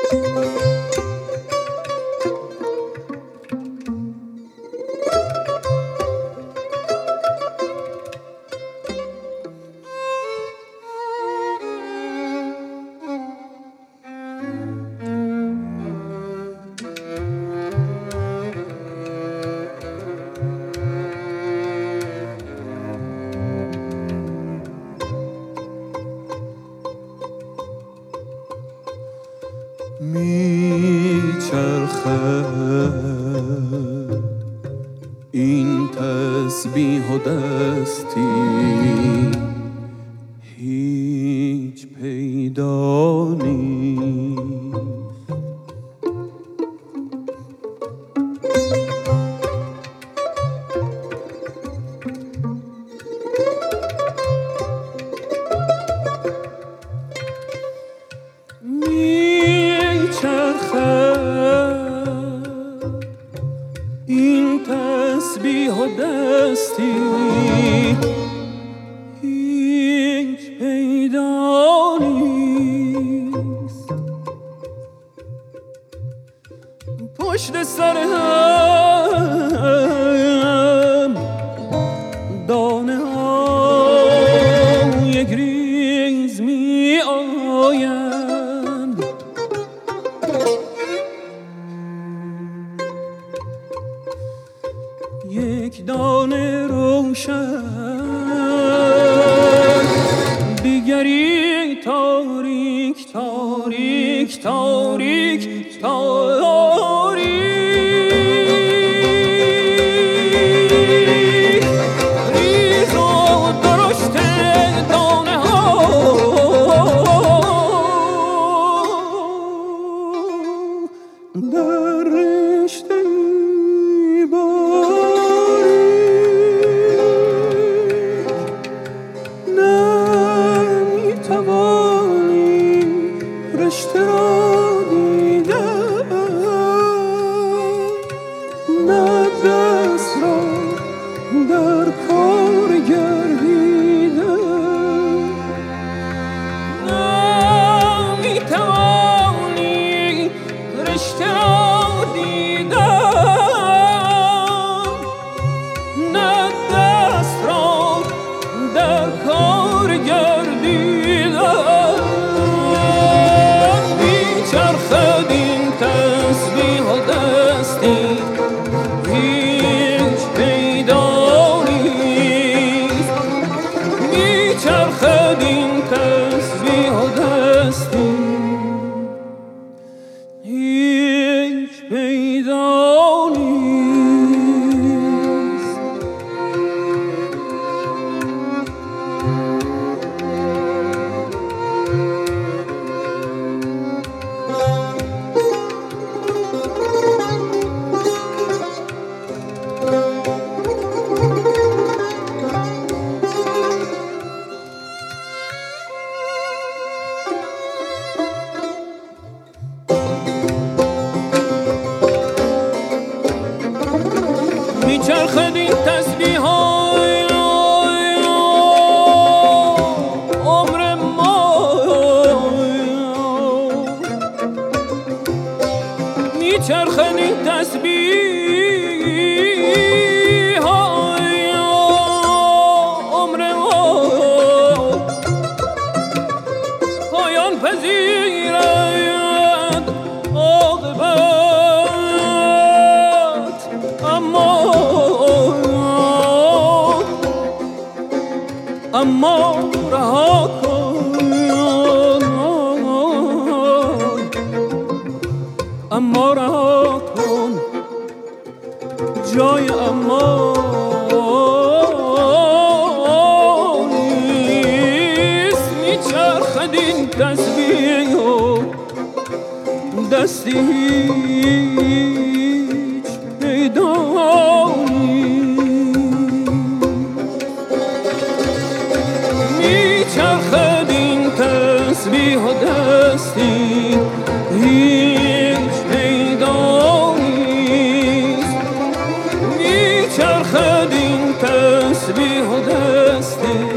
میچرخد این تسبیح و دستی، هیچ پیدا نیست. این تسبیح و دستی، هیچ پیدا نیست. پشت سر هم دانه های گریز می آیند. یک دانه روشن، دیگری تاریک تاریک تاریک تاریک. ریز و درشت دانه ها در رشته رشته را دیدم، نه دست را در کار گردیدم. نمیتوانی رشته را دیدم، نه دست را در کار گردیدم. چرخد این تسبیح و دستی، هیچ پیدا نیست. میچرخد این تسبیح و دستی، هیچ پیدا نیست. میچرخد این تسبیح های عمر ما، میچرخد این تسبیح های عمر ما. پایان پذیرد عاقبت، اما رها کن، اما رها کن جای اما نیست. میچرخد این تسبیح و دستی، هیچ پیدا میچرخد این تسبیح و دستی، هیچ پیدا نیست. میچرخد این تسبیح و دستی.